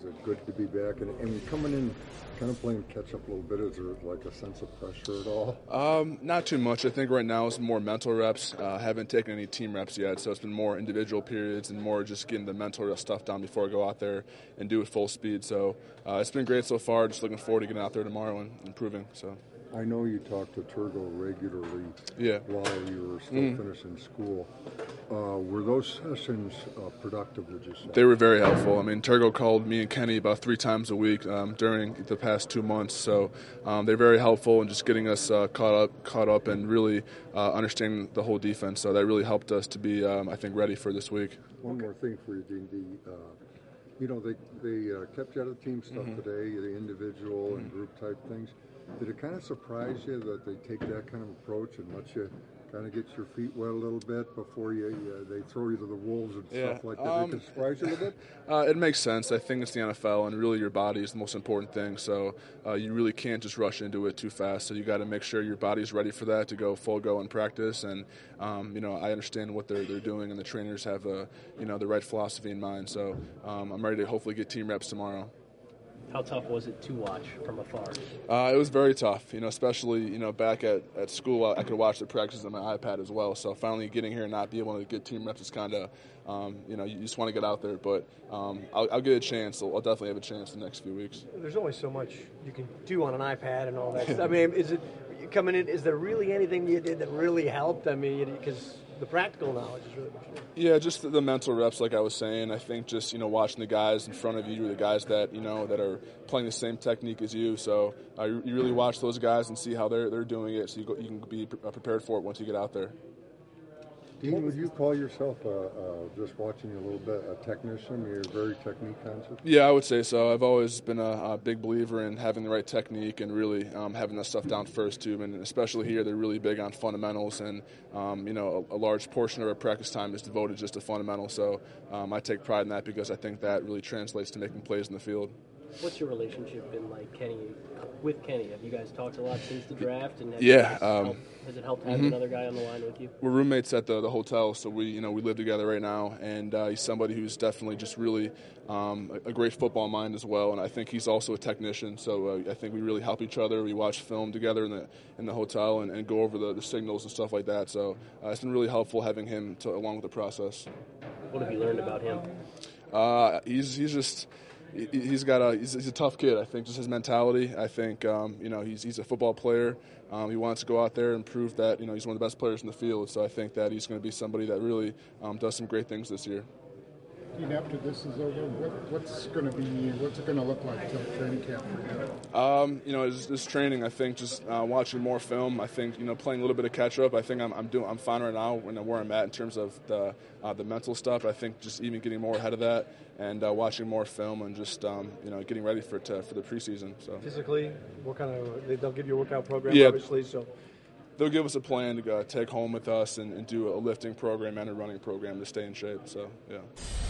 it good to be back? And coming in, kind of playing catch up a little bit, is there like a sense of pressure at all? Not too much. I think right now it's more mental reps. Haven't taken any team reps yet, so it's been more individual periods and more just getting the mental stuff down before I go out there and do it full speed. So it's been great so far. Just looking forward to getting out there tomorrow and improving. So. I know you talk to Turgo regularly while you were still finishing school. Were those sessions productive, would you say? They were very helpful. I mean, Turgo called me and Kenny about 3 times a week during the past 2 months. So they're very helpful in just getting us caught up and really understanding the whole defense. So that really helped us to be, I think, ready for this week. One more thing for you, Dean. They kept you out of team stuff today, the individual and group type things. Did it kind of surprise you that they take that kind of approach and let you kind of get your feet wet a little bit before they throw you to the wolves and stuff like that? Did it surprise you a little bit? It makes sense. I think it's the NFL, and really your body is the most important thing. So you really can't just rush into it too fast. So you got to make sure your body's ready for that to go full go in practice. And I understand what they're doing, and the trainers have the right philosophy in mind. So I'm ready to hopefully get team reps tomorrow. How tough was it to watch from afar? It was very tough, especially, back at school, I could watch the practices on my iPad as well. So finally getting here and not be able to get team reps is kind of, you just want to get out there. But I'll get a chance. I'll definitely have a chance in the next few weeks. There's only so much you can do on an iPad and all that. I mean, is there really anything you did that really helped? I mean, because the practical knowledge is really much more. Yeah, just the mental reps, like I was saying. I think just, watching the guys in front of you, the guys that, that are playing the same technique as you. So you really watch those guys and see how they're doing it so you can be prepared for it once you get out there. Dean, would you call yourself, just watching a little bit, a technician? You're very technique conscious? Yeah, I would say so. I've always been a big believer in having the right technique and really having that stuff down first, too. And especially here, they're really big on fundamentals. And, a large portion of our practice time is devoted just to fundamentals. So I take pride in that because I think that really translates to making plays in the field. What's your relationship been like, with Kenny? Have you guys talked a lot since the draft? And has it helped having another guy on the line with you? We're roommates at the hotel, so we live together right now, and he's somebody who's definitely just really a great football mind as well, and I think he's also a technician. So I think we really help each other. We watch film together in the hotel and go over the signals and stuff like that. So it's been really helpful having him along with the process. What have you learned about him? He's a tough kid. I think just his mentality. I think he's a football player. He wants to go out there and prove that he's one of the best players in the field. So I think that he's going to be somebody that really does some great things this year. After this is over, what's it going to look like till training camp for you? This training, I think just watching more film. I think playing a little bit of catch up. I think I'm fine right now where I'm at in terms of the mental stuff. I think just even getting more ahead of that and watching more film and just getting ready for the preseason. So physically, what kind of they'll give you a workout program, obviously. So they'll give us a plan to take home with us and do a lifting program and a running program to stay in shape. So yeah.